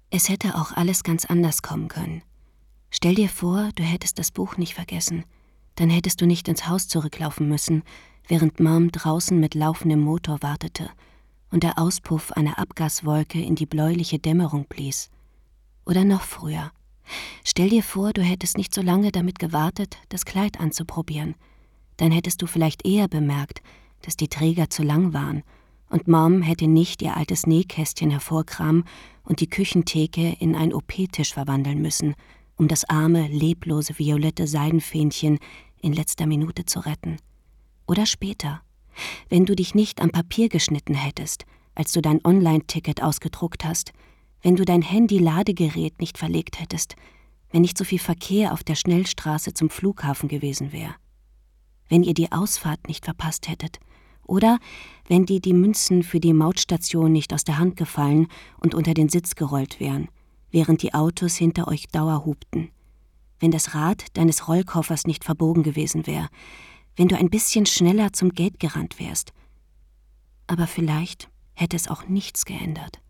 Es hätte auch alles ganz anders kommen können. Stell dir vor, du hättest das Buch nicht vergessen. Dann hättest du nicht ins Haus zurücklaufen müssen, während Mom draußen mit laufendem Motor wartete und der Auspuff einer Abgaswolke in die bläuliche Dämmerung blies. Oder noch früher. Stell dir vor, du hättest nicht so lange damit gewartet, das Kleid anzuprobieren. Dann hättest du vielleicht eher bemerkt, dass die Träger zu lang waren und Mom hätte nicht ihr altes Nähkästchen hervorkramen und die Küchentheke in einen OP-Tisch verwandeln müssen, um das arme, leblose violette Seidenfähnchen in letzter Minute zu retten. Oder später, wenn du dich nicht am Papier geschnitten hättest, als du dein Online-Ticket ausgedruckt hast, wenn du dein Handy-Ladegerät nicht verlegt hättest, wenn nicht so viel Verkehr auf der Schnellstraße zum Flughafen gewesen wäre, wenn ihr die Ausfahrt nicht verpasst hättet oder wenn dir die Münzen für die Mautstation nicht aus der Hand gefallen und unter den Sitz gerollt wären, während die Autos hinter euch dauerhupten, wenn das Rad deines Rollkoffers nicht verbogen gewesen wäre, wenn du ein bisschen schneller zum Gate gerannt wärst. Aber vielleicht hätte es auch nichts geändert.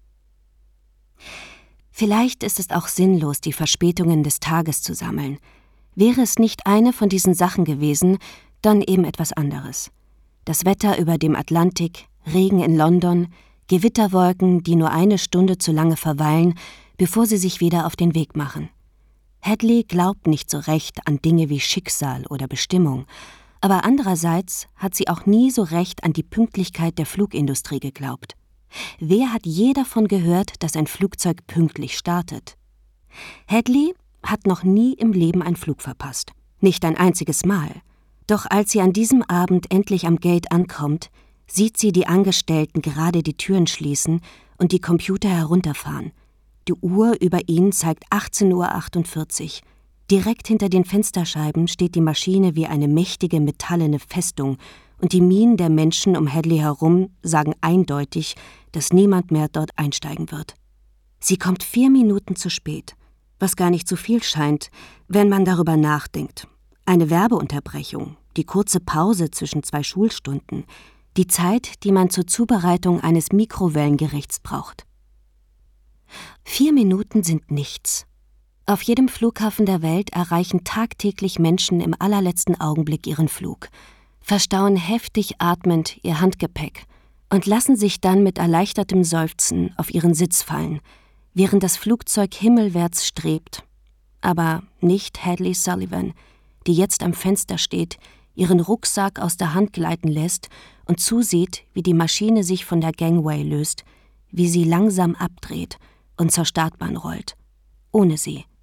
Vielleicht ist es auch sinnlos, die Verspätungen des Tages zu sammeln. Wäre es nicht eine von diesen Sachen gewesen, dann eben etwas anderes. Das Wetter über dem Atlantik, Regen in London, Gewitterwolken, die nur eine Stunde zu lange verweilen, bevor sie sich wieder auf den Weg machen. Hadley glaubt nicht so recht an Dinge wie Schicksal oder Bestimmung, aber andererseits hat sie auch nie so recht an die Pünktlichkeit der Flugindustrie geglaubt. Wer hat je davon gehört, dass ein Flugzeug pünktlich startet? Hadley hat noch nie im Leben einen Flug verpasst. Nicht ein einziges Mal. Doch als sie an diesem Abend endlich am Gate ankommt, sieht sie die Angestellten gerade die Türen schließen und die Computer herunterfahren. Die Uhr über ihnen zeigt 18:48 Uhr. Direkt hinter den Fensterscheiben steht die Maschine wie eine mächtige metallene Festung und die Mienen der Menschen um Hadley herum sagen eindeutig, dass niemand mehr dort einsteigen wird. Sie kommt 4 Minuten zu spät, was gar nicht so viel scheint, wenn man darüber nachdenkt. Eine Werbeunterbrechung, die kurze Pause zwischen 2 Schulstunden, die Zeit, die man zur Zubereitung eines Mikrowellengerichts braucht. 4 Minuten sind nichts. Auf jedem Flughafen der Welt erreichen tagtäglich Menschen im allerletzten Augenblick ihren Flug, verstauen heftig atmend ihr Handgepäck und lassen sich dann mit erleichtertem Seufzen auf ihren Sitz fallen, während das Flugzeug himmelwärts strebt. Aber nicht Hadley Sullivan, die jetzt am Fenster steht, ihren Rucksack aus der Hand gleiten lässt und zusieht, wie die Maschine sich von der Gangway löst, wie sie langsam abdreht und zur Startbahn rollt. Ohne sie.